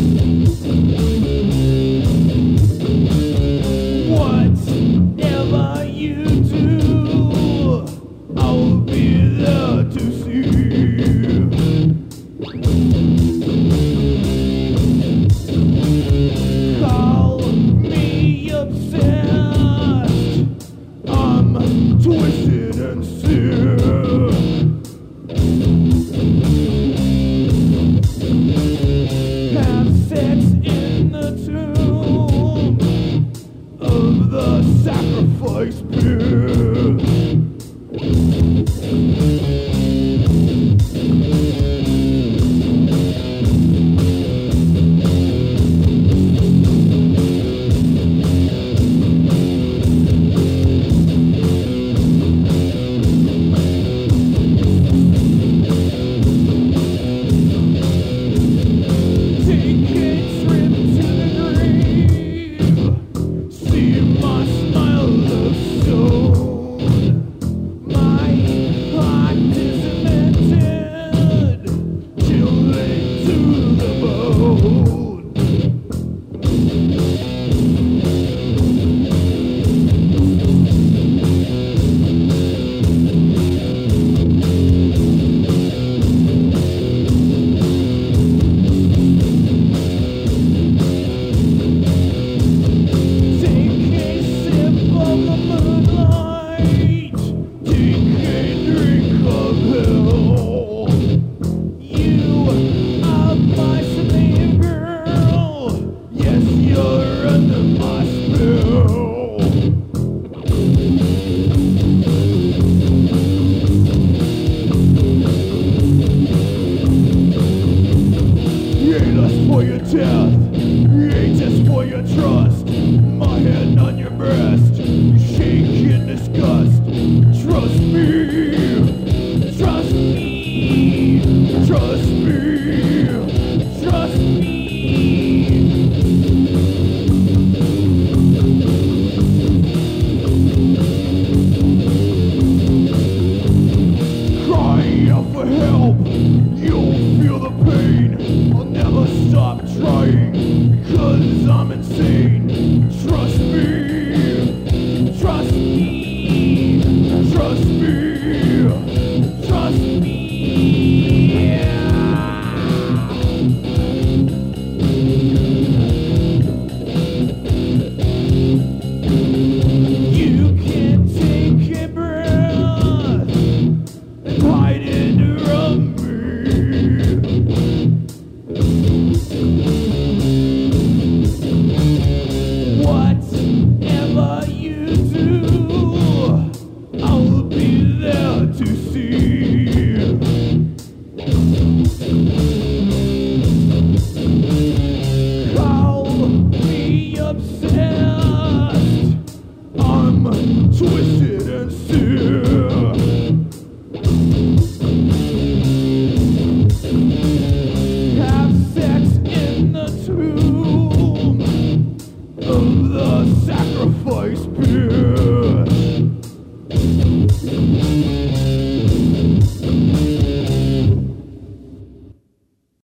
Whatever you do, I'll be there to see. Call me obsessed, I'm twisted and sick. Have sex in the tomb of the sacrifice pit. For your death, ain't just for your trust. My hand on your breast, shake in disgust. Trust me, trust me, trust me, trust me. Crying out for help, you'll feel the pain. I'll never stop trying, because I'm insane. Trust me, trust me, trust me, trust me. You can't take a breath and hide it from me. Whatever you do, I'll be there to see. Call me obsessed, I'm twisted and sick. Have sex in the tomb of the sacrifice pit.